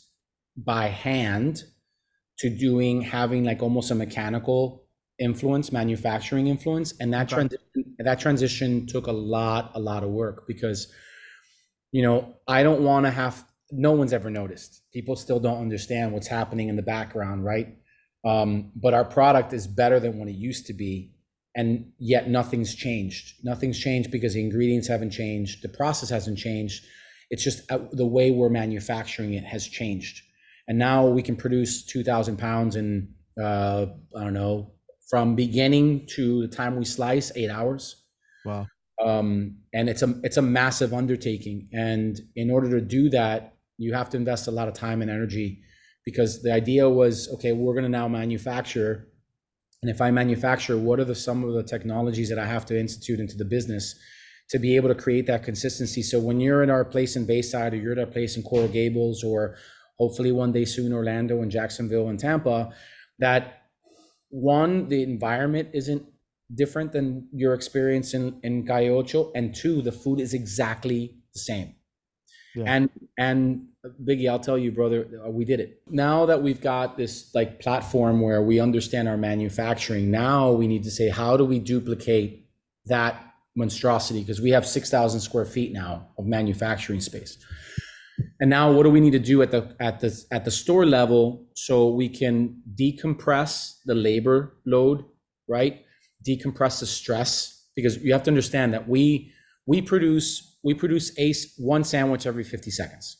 by hand to doing having like almost a mechanical influence, manufacturing influence, and that Okay. transition that transition took a lot, a lot of work because, you know, I don't want to have. No one's ever noticed. People still don't understand what's happening in the background, right? Um, but our product is better than what it used to be, and yet nothing's changed. Nothing's changed because the ingredients haven't changed, the process hasn't changed. It's just uh, the way we're manufacturing it has changed. And now we can produce two thousand pounds in, uh, I don't know, from beginning to the time we slice, eight hours. Wow. Um, and it's a it's a massive undertaking. And in order to do that, you have to invest a lot of time and energy, because the idea was, okay, we're going to now manufacture. And if I manufacture, what are the some of the technologies that I have to institute into the business to be able to create that consistency? So when you're in our place in Bayside, or you're at our place in Coral Gables, or hopefully one day soon Orlando and Jacksonville and Tampa, that one, the environment isn't different than your experience in, in Calle Ocho, and two, the food is exactly the same. Yeah. And and Biggie, I'll tell you, brother, we did it. Now that we've got this like platform where we understand our manufacturing, now we need to say, how do we duplicate that monstrosity? Because we have six thousand square feet now of manufacturing space. And now what do we need to do at the at the at the store level so we can decompress the labor load, right? Decompress the stress, because you have to understand that we we produce we produce a one sandwich every fifty seconds,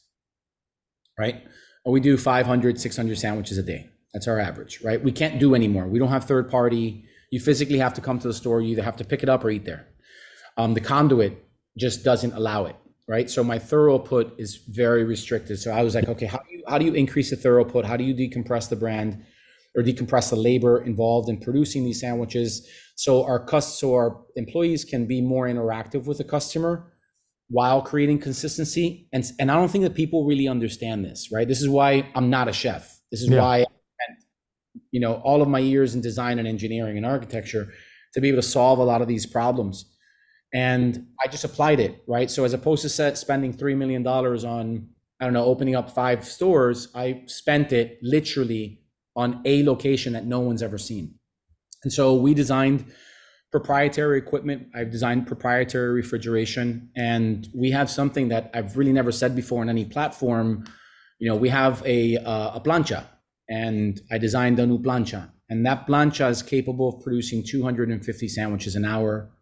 right? Or we do five hundred, six hundred sandwiches a day. That's our average, right? We can't do anymore. We don't have third party. You physically have to come to the store. You either have to pick it up or eat there. Um, the conduit just doesn't allow it, right? So my throughput is very restricted. So I was like, okay, how do you how do you increase the throughput? How do you decompress the brand, or decompress the labor involved in producing these sandwiches, so our cust so our employees can be more interactive with the customer while creating consistency? And and I don't think that people really understand this, right? This is why I'm not a chef. This is Yeah. why I spent, you know, all of my years in design and engineering and architecture to be able to solve a lot of these problems. And I just applied it, right? So as opposed to set, spending three million dollars on, I don't know, opening up five stores, I spent it literally on a location that no one's ever seen. And so we designed proprietary equipment. I've designed proprietary refrigeration, and we have something that I've really never said before on any platform. You know, we have a, uh, a plancha, and I designed a new plancha, and that plancha is capable of producing two hundred fifty sandwiches an hour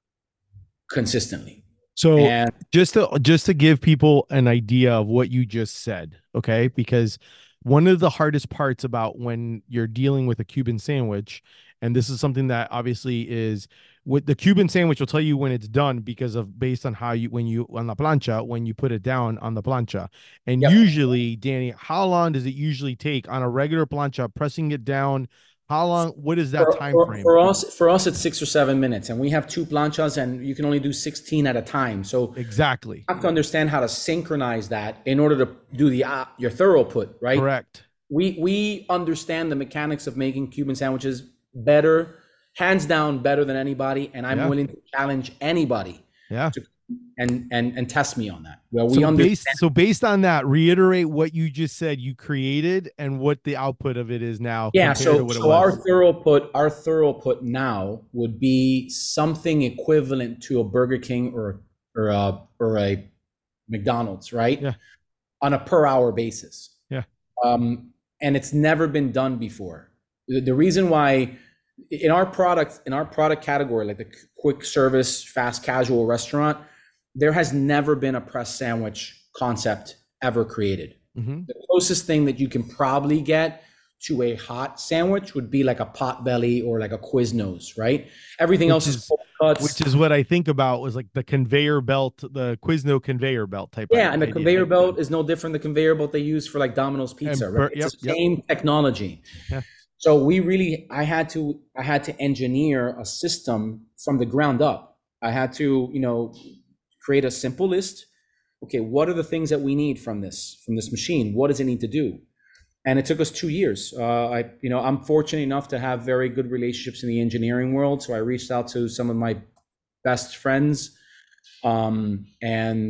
consistently. So And just to just to give people an idea of what you just said, okay? Because one of the hardest parts about when you're dealing with a Cuban sandwich, and this is something that obviously is with the Cuban sandwich will tell you when it's done, because of based on how you when you on the plancha, when you put it down on the plancha. And Yep. usually, Danny, how long does it usually take on a regular plancha, pressing it down? How long? What is that for, time for, frame? for us, for us, it's six or seven minutes, and we have two planchas, and you can only do sixteen at a time. So Exactly. you have to understand how to synchronize that in order to do the uh, your throughput, right? Correct. We we understand the mechanics of making Cuban sandwiches better, hands down, better than anybody, and I'm Yeah. willing to challenge anybody Yeah. to and and and test me on that. Well, we So understand. based, so based on that, reiterate what you just said you created and what the output of it is now. Yeah, compared to so what it so our was. throughput, our throughput now would be something equivalent to a Burger King or or a or a McDonald's, right? Yeah. On a per hour basis. Yeah. Um, and it's never been done before. The, the reason why in our product, in our product category, like the quick service, fast casual restaurant, there has never been a pressed sandwich concept ever created. Mm-hmm. The closest thing that you can probably get to a hot sandwich would be like a Potbelly or like a Quiznos, right? Everything Which else is, is- cold cuts. Which is what I think about was like the conveyor belt, the Quizno conveyor belt type. Yeah, of and the idea. conveyor belt is no different than the conveyor belt they use for like Domino's Pizza, And right? bur- It's yep, the yep. same technology. Yeah. So we really, I had to, I had to engineer a system from the ground up. I had to, you know, create a simple list. Okay, what are the things that we need from this, from this machine? What does it need to do? And it took us two years. Uh, I, you know, I'm fortunate enough to have very good relationships in the engineering world. So I reached out to some of my best friends, um, and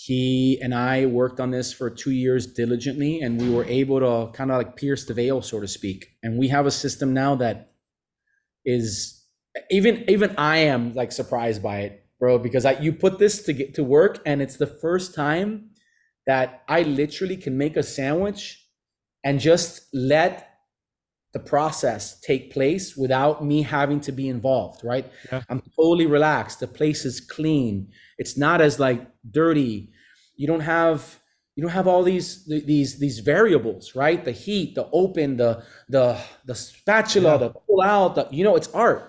He and I worked on this for two years diligently, and we were able to kind of like pierce the veil, so to speak. And we have a system now that is even even I am like surprised by it, bro, because I you put this to get to work, and it's the first time that I literally can make a sandwich and just let the process take place without me having to be involved, right? Yeah. I'm totally relaxed. The place is clean. It's not as like dirty. You don't have you don't have all these these these variables, right? The heat, the open, the the the spatula, yeah. the pull out, the, you know, it's art.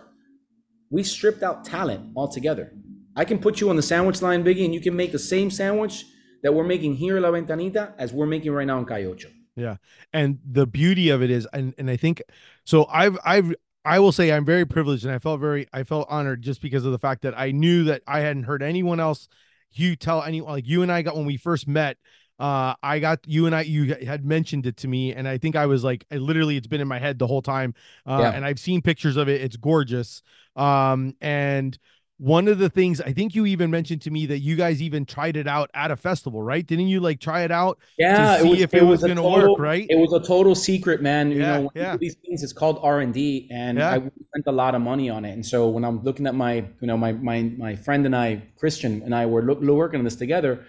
We stripped out talent altogether. I can put you on the sandwich line, Biggie, and you can make the same sandwich that we're making here in La Ventanita as we're making right now in Calle Ocho. Yeah. And the beauty of it is, and, and I think, so I've, I've, I will say I'm very privileged, and I felt very, I felt honored just because of the fact that I knew that I hadn't heard anyone else, you tell anyone, like you and I got, when we first met, uh, I got, you and I, you had mentioned it to me. And I think I was like, I literally, it's been in my head the whole time. Uh, yeah. And I've seen pictures of it. It's gorgeous. Um, and one of the things I think you even mentioned to me that you guys even tried it out at a festival, right? Didn't you like try it out yeah, to see it was, if it, it was, was going to work, right? It was a total secret, man. Yeah, you know, when yeah. you do these things, it's called R and D, and yeah. I spent a lot of money on it. And so when I'm looking at my, you know, my my my friend and I, Christian and I, were look, working on this together.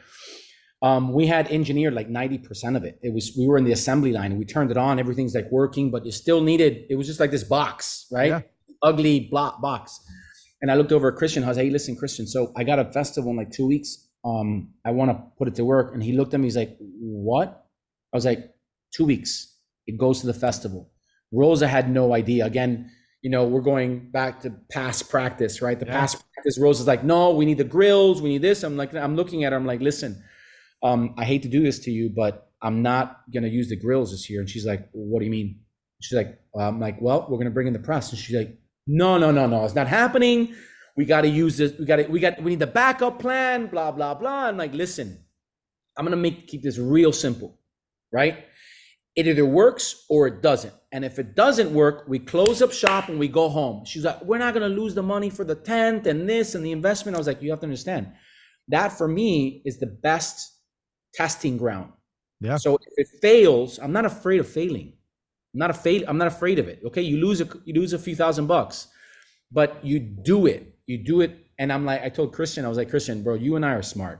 Um, we had engineered like ninety percent of it. It was we were in the assembly line, and we turned it on. Everything's like working, but it still needed. It was just like this box, right? Yeah. Ugly block box. And I looked over at Christian. I was like, hey, listen, Christian, so I got a festival in like two weeks. Um, I want to put it to work. And he looked at me, he's like, what? I was like, two weeks. It goes to the festival. Rosa had no idea. Again, you know, we're going back to past practice, right? The yeah. past practice, Rosa's like, no, we need the grills. We need this. I'm like, I'm looking at her. I'm like, listen, um, I hate to do this to you, but I'm not going to use the grills this year. And she's like, what do you mean? She's like, I'm like, well, we're going to bring in the press. And she's like, no, no, no, no, it's not happening. We got to use this. We got to, we got, we need the backup plan, blah, blah, blah. I'm like, listen, I'm going to make, keep this real simple, right? It either works or it doesn't. And if it doesn't work, we close up shop and we go home. She's like, we're not going to lose the money for the tent and this and the investment. I was like, you have to understand that for me is the best testing ground. Yeah. So if it fails, I'm not afraid of failing. I'm not afraid. I'm not afraid of it. Okay, you lose a you lose a few thousand bucks, but you do it. You do it. And I'm like, I told Christian, I was like, Christian, bro, you and I are smart.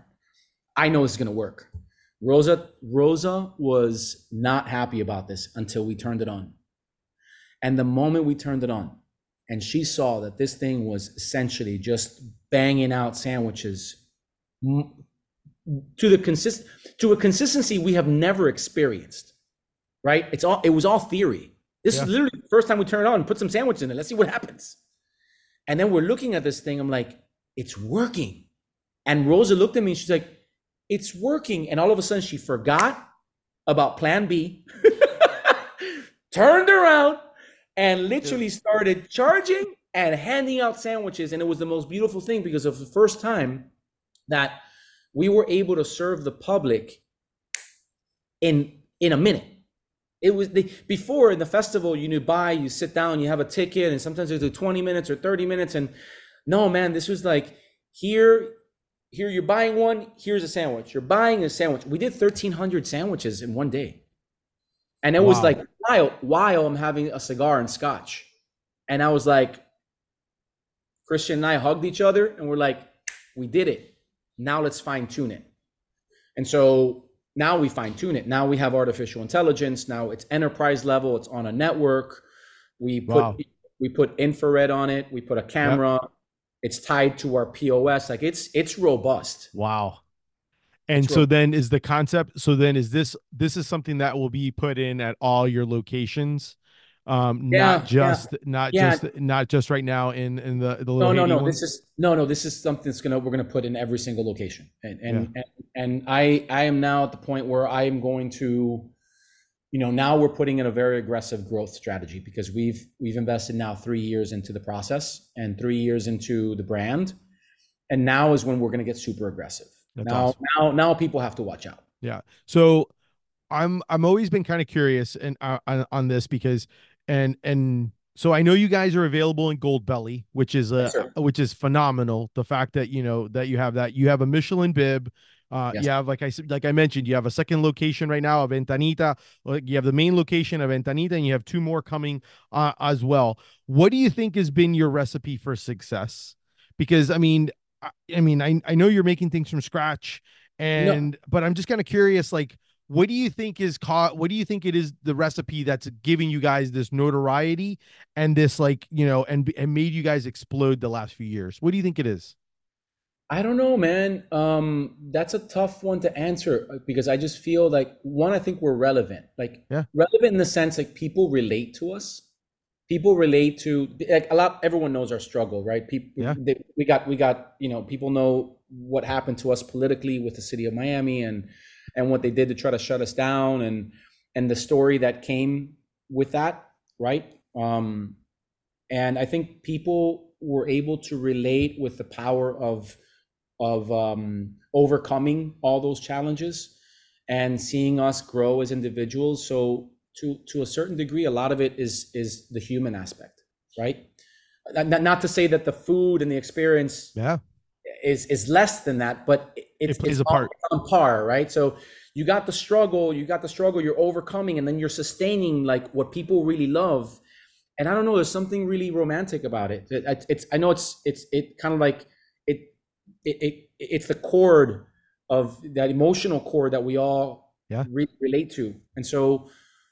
I know this is gonna work. Rosa, Rosa was not happy about this until we turned it on. And the moment we turned it on, and she saw that this thing was essentially just banging out sandwiches to the consist to a consistency we have never experienced. Right? It's all, it was all theory. This yeah. is literally the first time we turn it on and put some sandwich in it. Let's see what happens. And then we're looking at this thing. I'm like, it's working. And Rosa looked at me and she's like, it's working. And all of a sudden she forgot about plan B, turned around and literally started charging and handing out sandwiches. And it was the most beautiful thing because of the first time that we were able to serve the public in, in a minute. It was the, before in the festival, you knew buy, you sit down, you have a ticket, and sometimes they do twenty minutes or thirty minutes. And no, man, this was like, here, here you're buying one, here's a sandwich. You're buying a sandwich. We did thirteen hundred sandwiches in one day. And it wow. was like, while, while I'm having a cigar and scotch. And I was like, Christian and I hugged each other and we're like, we did it. Now let's fine tune it. And so now we fine tune it. Now we have artificial intelligence. Now it's enterprise level. It's on a network. We put wow. we put infrared on it. We put a camera. Yep. It's tied to our P O S. Like it's it's robust. Wow. And it's so robust. Then is the concept. So then is this this is something that will be put in at all your locations, um, yeah, not just yeah. not yeah. just not just right now in in the the no no no one? this is no no this is something that's gonna we're gonna put in every single location. And and yeah. and, and I I am now at the point where I am going to, you know, now we're putting in a very aggressive growth strategy because we've we've invested now three years into the process and three years into the brand, and now is when we're going to get super aggressive. That's now awesome. now now people have to watch out. Yeah. So I'm I'm always been kind of curious and uh, on, on this because and and so I know you guys are available in Goldbelly, which is a yes, which is phenomenal. The fact that you know that you have that you have a Michelin bib. Uh, Yes. you have, like I said, like I mentioned, you have a second location right now of Ventanita. Like you have the main location of Ventanita, and you have two more coming uh, as well. What do you think has been your recipe for success? Because I mean, I, I mean, I I know you're making things from scratch, No, and but I'm just kind of curious, like, what do you think is caught? What do you think it is the recipe that's giving you guys this notoriety and this, like, you know, and and made you guys explode the last few years? What do you think it is? I don't know, man. Um, that's a tough one to answer uh, because I just feel like one, I think we're relevant. Like Yeah, relevant in the sense like people relate to us. People relate to like a lot. Everyone knows our struggle, right? People, yeah, they, we got, we got. You know, people know what happened to us politically with the city of Miami and and what they did to try to shut us down and and the story that came with that, right? Um, and I think people were able to relate with the power of of um, overcoming all those challenges and seeing us grow as individuals. So to to a certain degree, a lot of it is is the human aspect, right? Not, not to say that the food and the experience yeah. is is less than that, but It it's plays it's a on, part. on par, right? So you got the struggle, you got the struggle, you're overcoming, and then you're sustaining like what people really love. And I don't know, there's something really romantic about it. It- It's I know it's it's it kind of like it it, it it's the chord of that emotional chord that we all Yeah. re- relate to, and so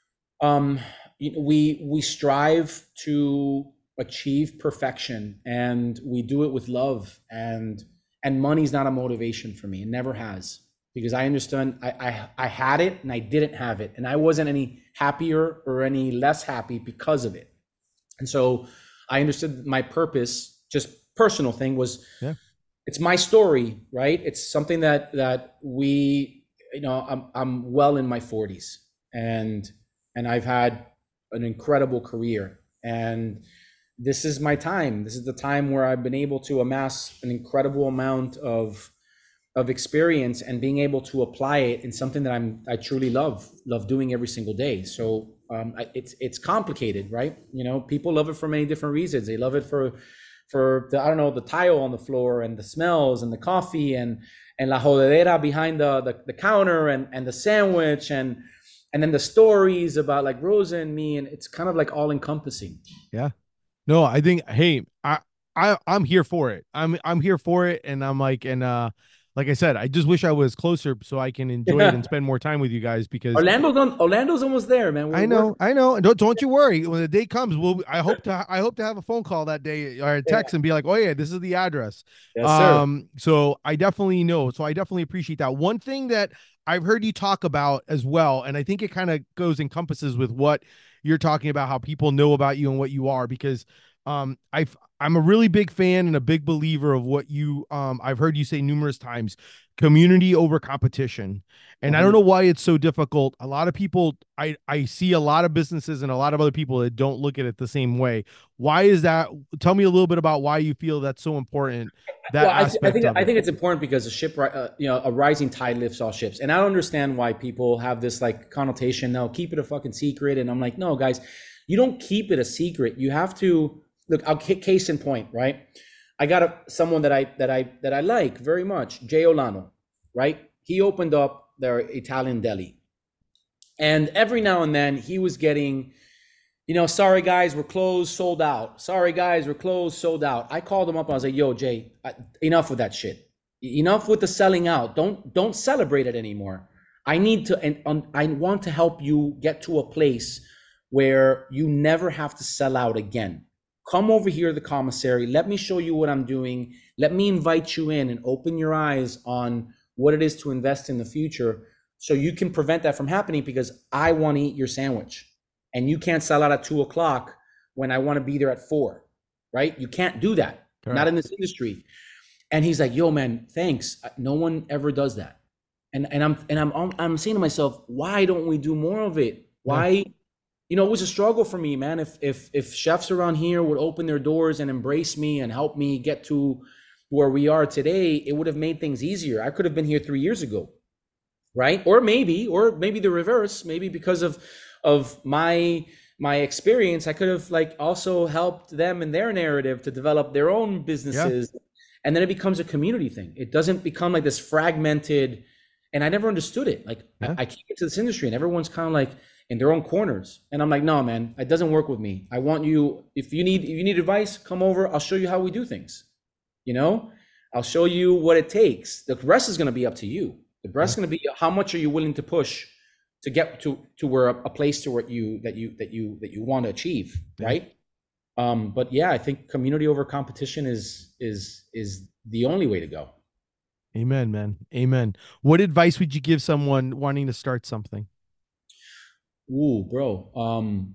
um, you know, we we strive to achieve perfection, and we do it with love, and and money's not a motivation for me. It never has, because I understand I I, I had it and I didn't have it, and I wasn't any happier or any less happy because of it. And so I understood my purpose, just personal thing was Yeah. it's my story, right? It's something that that we, you know, I'm I'm well in my forties, and and I've had an incredible career, and this is my time. This is the time where I've been able to amass an incredible amount of of experience and being able to apply it in something that I'm I truly love love doing every single day. So um, I, it's it's complicated, right? You know, people love it for many different reasons. They love it for for the I don't know the tile on the floor and the smells and the coffee and and la jodedera behind the the, the counter and and the sandwich and and then the stories about like Rosa and me, and it's kind of like all encompassing. Yeah. No, I think, hey, I, I, I'm here for it. I'm, I'm here for it. And I'm like, and, uh, like I said, I just wish I was closer so I can enjoy it and spend more time with you guys because Orlando's on, Orlando's almost there, man. We're, I we're know, I know. And don't, don't you worry. When the day comes, we'll, I hope to, I hope to have a phone call that day or a yeah, text and be like, oh yeah, this is the address. yes, sir. Um, so I definitely know. So I definitely appreciate that. One thing that I've heard you talk about as well, and I think it kind of goes encompasses with what you're talking about, how people know about you and what you are, because um, I've, I'm a really big fan and a big believer of what you, um, I've heard you say numerous times, community over competition. And I don't know one hundred percent. why it's so difficult. A lot of people, I, I see a lot of businesses and a lot of other people that don't look at it the same way. Why is that? Tell me a little bit about why you feel that's so important, that Well, I, th- I aspect think of I it. think it's important because a ship, ri- uh, you know, a rising tide lifts all ships, and I don't understand why people have this like connotation. No, keep it a fucking secret, and I'm like, no, guys, you don't keep it a secret. You have to look. I'll ca- case in point, right? I got a, someone that I that I that I like very much, Jay Olano, right? He opened up their Italian deli, and every now and then he was getting, you know, sorry guys, we're closed, sold out. Sorry guys, we're closed, sold out. I called him up. I was like, yo, Jay, enough with that shit. Enough with the selling out. Don't don't celebrate it anymore. I need to, and um, I want to help you get to a place where you never have to sell out again. Come over here to the commissary. Let me show you what I'm doing. Let me invite you in and open your eyes on what it is to invest in the future, so you can prevent that from happening, because I want to eat your sandwich and you can't sell out at two o'clock when I want to be there at four, right? You can't do that. Not in Correct. this industry. And he's like, yo, man, thanks. No one ever does that. And and I'm and I'm I'm saying to myself, why don't we do more of it? Yeah. Why, you know, it was a struggle for me, man. If if if chefs around here would open their doors and embrace me and help me get to where we are today, it would have made things easier. I could have been here three years ago, right? Or maybe, or maybe the reverse. Maybe because of of my my experience, I could have like also helped them in their narrative to develop their own Yeah. businesses, and then it becomes a community thing. It doesn't become like this fragmented, And I never understood it. Like Yeah. I, I came into this industry and everyone's kind of like in their own corners. And I'm like, no, man, it doesn't work with me. I want you, if you need, if you need advice, come over. I'll show you how we do things. You know, I'll show you what it takes. The rest is going to be up to you. The rest is going to be how much are you willing to push to get to, to where a, a place to where you, that you, that you, that you want to achieve. Yeah. Right. Um, but yeah, I think community over competition is, is, is the only way to go. Amen, man. Amen. What advice would you give someone wanting to start something? Ooh, bro. Um,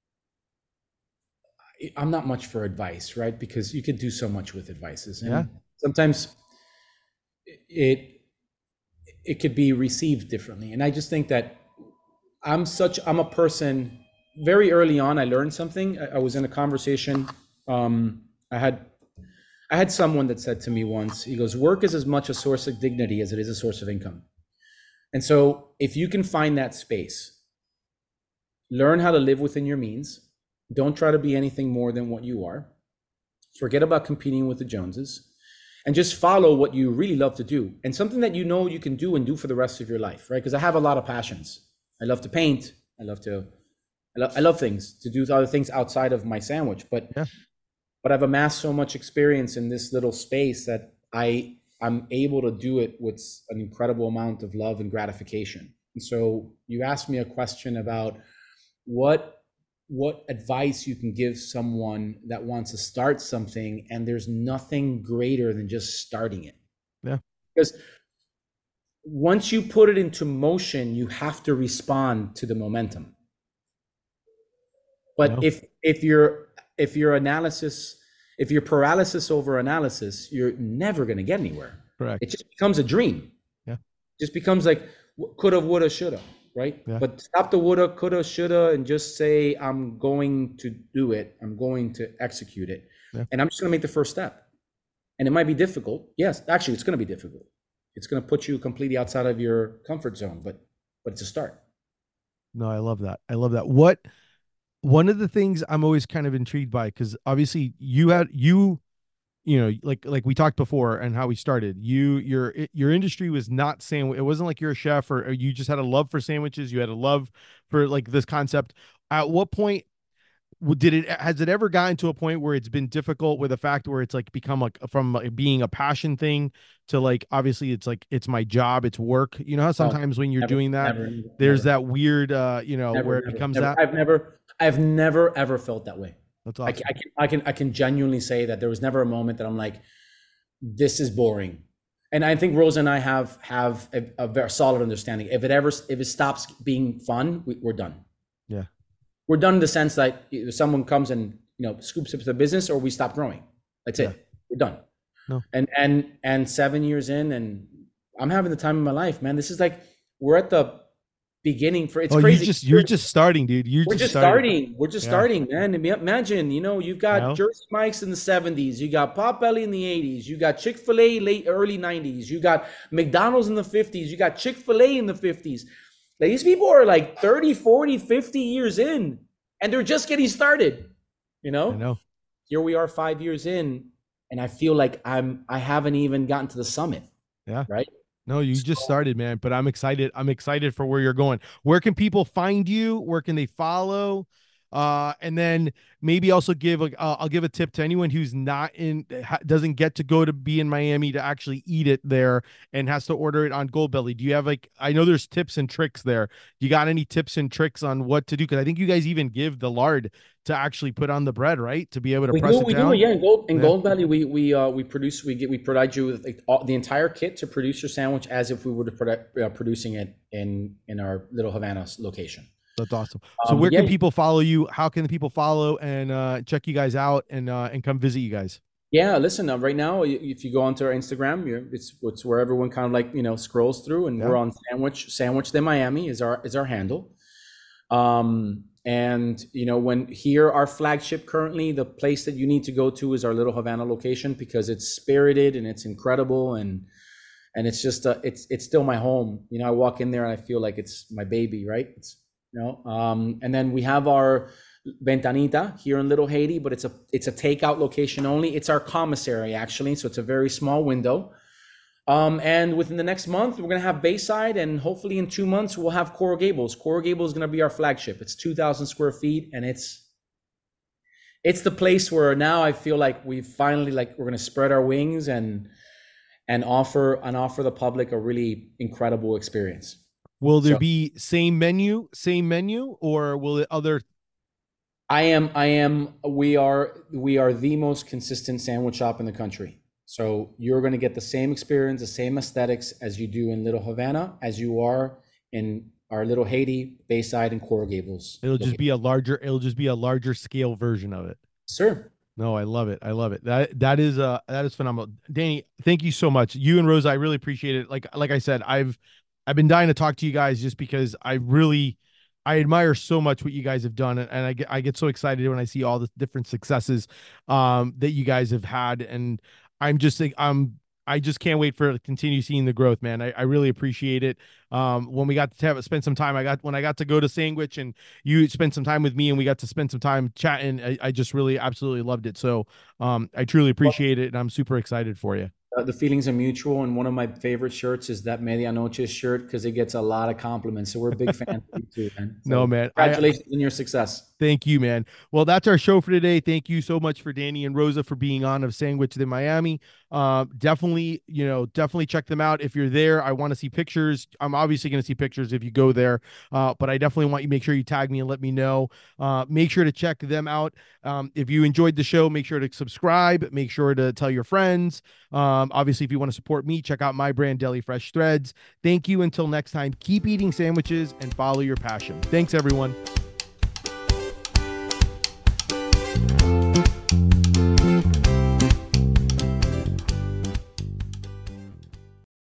I'm not much for advice, right? Because you could do so much with advices, and Yeah. sometimes it it could be received differently. And I just think that I'm such I'm a person. Very early on, I learned something. I, I was in a conversation. Um, I had I had someone that said to me once. He goes, "Work is as much a source of dignity as it is a source of income." And so, if you can find that space, learn how to live within your means. Don't try to be anything more than what you are. Forget about competing with the Joneses and just follow what you really love to do and something that you know you can do and do for the rest of your life, right? Because I have a lot of passions. I love to paint. I love to, I, lo- I love things, to do other things outside of my sandwich. But, Yeah. but I've amassed so much experience in this little space that I, I'm able to do it with an incredible amount of love and gratification. And so you asked me a question about what what advice you can give someone that wants to start something, and there's nothing greater than just starting it. Yeah. Because once you put it into motion, you have to respond to the momentum. But No. if if you're if your analysis, if you're paralysis over analysis, you're never going to get anywhere. Correct. It just becomes a dream. Yeah. It just becomes like coulda, woulda, shoulda. Right? Yeah. But stop the woulda, coulda, shoulda, and just say, I'm going to do it. I'm going to execute it. Yeah. And I'm just going to make the first step. And it might be difficult. Yes, actually, it's going to be difficult. It's going to put you completely outside of your comfort zone, but but it's a start. No, I love that. I love that. What, one of the things I'm always kind of intrigued by, because obviously you had, you, you know, like, like we talked before and how we started, you, your, your industry was not sandwich. It wasn't like you're a chef or, or you just had a love for sandwiches. You had a love for like this concept. At what point w- did it, has it ever gotten to a point where it's been difficult with the fact where it's like become like from like being a passion thing to like, obviously it's like, it's my job, it's work. You know how sometimes when you're Never, doing that, never, there's never, that weird, uh, you know, never, where it never, becomes never. that. I've never, I've never ever felt that way. That's I awesome. can, I can, I can, I can genuinely say that there was never a moment that I'm like, this is boring. And I think Rosa and I have have a, a very solid understanding. If it ever, if it stops being fun, we, we're done. Yeah. We're done in the sense that if someone comes and, you know, scoops up the business, or we stop growing. That's Yeah. it. We're done. No. And and and seven years in, and I'm having the time of my life, man. This is like we're at the beginning for it's Oh, crazy. you just, you're just starting, dude. You're We're just just starting. starting. We're just Yeah. starting, man. And imagine, you know, you've got Well. Jersey Mike's in the seventies, you got Potbelly in the eighties, you got Chick-fil-A late early nineties, you got McDonald's in the fifties, you got Chick-fil-A in the fifties. Like, these people are like thirty, forty, fifty years in, and they're just getting started. You know? I know. Here we are five years in, and I feel like I'm I haven't even gotten to the summit. Yeah. Right? No, you just started, man, but I'm excited. I'm excited for where you're going. Where can people find you? Where can they follow? Uh, and then maybe also give like uh, I'll give a tip to anyone who's not in, ha- doesn't get to go to be in Miami to actually eat it there and has to order it on Goldbelly. Do you have like, I know there's tips and tricks there. You got any tips and tricks on what to do? Because I think you guys even give the lard to actually put on the bread, right? To be able to We press do, it we down. do, yeah. In Gold in Yeah. Gold Valley, we we uh we produce we get we provide you with like, all, the entire kit to produce your sandwich as if we were to product, uh, producing it in in our Little Havana location. That's awesome. So Um, where but can yeah, people follow you? How can the people follow and uh, check you guys out and uh, and come visit you guys? Yeah, listen. Uh, right now, y- if you go onto our Instagram, you're, it's it's where everyone kind of like you know scrolls through, and Yeah. we're on Sandwich Sandwich de Miami is our is our handle. Um, and you know when here our flagship currently, the place that you need to go to is our Little Havana location because it's spirited and it's incredible and and it's just uh, it's it's still my home. You know, I walk in there and I feel like it's my baby, right? It's you know. Um, and then we have our Ventanita here in Little Haiti, but it's a it's a takeout location only. It's our commissary actually, so it's a very small window. Um, and within the next month, we're gonna have Bayside, and hopefully in two months we'll have Coral Gables. Coral Gables is gonna be our flagship. It's two thousand square feet, and it's it's the place where now I feel like we finally like we're gonna spread our wings and and offer and offer the public a really incredible experience. Will there So- be same menu, same menu, or will it other? I am, I am, we are, we are the most consistent sandwich shop in the country. So you're going to get the same experience, the same aesthetics as you do in Little Havana, as you are in our Little Haiti, Bayside, and Coral Gables. It'll just be a larger. It'll just be a larger scale version of it. Sir. No, I love it. I love it. That that is uh that is phenomenal. Danny, thank you so much. You and Rosa, I really appreciate it. Like like I said, I've I've been dying to talk to you guys just because I really I admire so much what you guys have done, and, and I get I get so excited when I see all the different successes um that you guys have had, and I'm just like I'm I just can't wait for to continue seeing the growth, man. I, I really appreciate it. Um, when we got to have spend some time, I got when I got to go to Sandwich and you spent some time with me and we got to spend some time chatting. I, I just really absolutely loved it. So um, I truly appreciate it, and I'm super excited for you. Uh, the feelings are mutual, and one of my favorite shirts is that Medianoche shirt because it gets a lot of compliments. So we're big fans of you too, man. So No, man. I- Congratulations on your success. Thank you, man. Well, that's our show for today. Thank you so much for Danny and Rosa for being on of Sandwich in Miami. Uh, definitely, you know, definitely check them out. If you're there, I want to see pictures. I'm obviously going to see pictures if you go there, uh, but I definitely want you to make sure you tag me and let me know. Uh, make sure to check them out. Um, if you enjoyed the show, make sure to subscribe. Make sure to tell your friends. Um, obviously, if you want to support me, check out my brand, Deli Fresh Threads. Thank you. Until next time, keep eating sandwiches and follow your passion. Thanks, everyone.